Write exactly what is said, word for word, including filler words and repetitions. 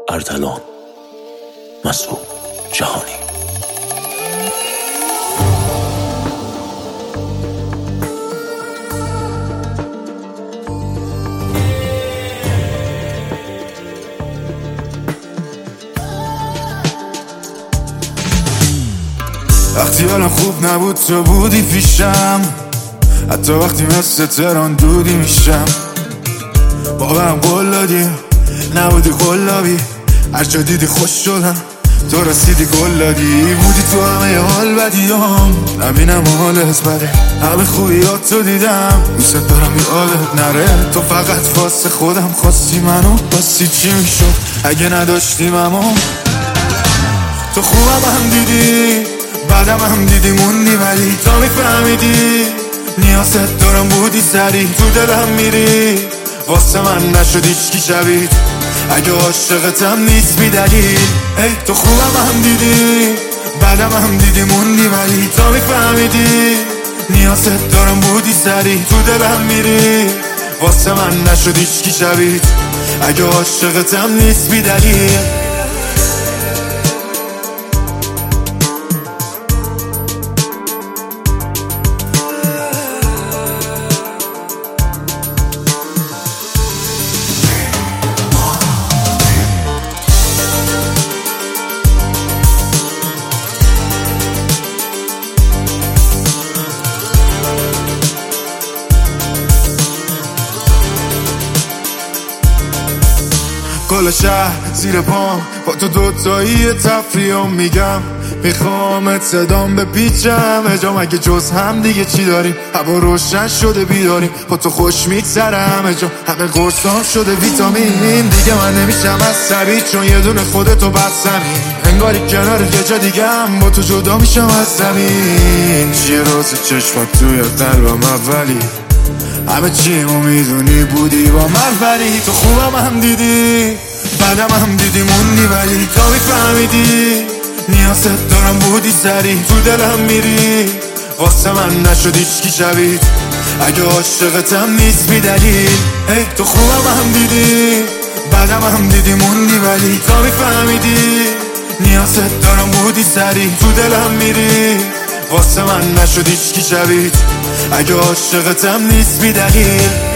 اردلان مسعود جهانی. وقتی حالم خوب نبود تو بودی پیشم، حتی وقتی مثل تران دودی میشم. بابم قول دادی نبودی قلابی، هر جا دیدی خوش شدم تو رسیدی گل دادی. بودی تو همه حال بدیام، نبینم حالت بده، همه خوبیات تو دیدم، دوست دارم یادت نره. تو فقط واسه خودم خواستی منو، واسه چی میشد اگه نداشتیم اما. تو خوبم هم دیدی بعدم هم دیدی موندی، ولی تا میفهمیدی نیازت دارم بودی سری تو دلم میری، واسه من نشد هیچکی شبید اگه عاشقتم نیست بی دلیل. ای تو خوبم هم دیدی بعدم هم دیدی موندی، ولی تا میفهمیدی نیازت دارم بودی سری تو دلم میری، واسه من نشد هیچکی شبید اگه عاشقتم نیست بی دلیل. کل شهر زیر پام با تو دوتایی تفریحم، میگم میخوامت صدام بپیچم اجام، اگه جز هم دیگه چی داریم؟ هوا روشن شده بیداریم، با تو خوش میگذرم اجام، همه قرصام شده ویتامین. دیگه من نمیشم عصبی چون یه دونه خودتو بستمی، انگاری کنار یه جا دیگم با تو جدا میشم از زمین. چیه راز چشمات توی قلبم اولی، همه چیمو میدونی بودی با من، ولی تو خوبم هم دیدی بعدم هم دیدی موندی، ولی تا میفهمیدی نیازت دارم بودی سری تو دلم میری، واسه من نشد هیچکی شبید اگه عاشقتم نیست بی دلیل. ای تو خوبم هم دیدی بعدم هم دیدی موندی، ولی تا میفهمیدی نیازت دارم بودی سری تو دلم میری، واسه من نشد هیچکی شبید اگه عاشقتم نیست بی دلیل.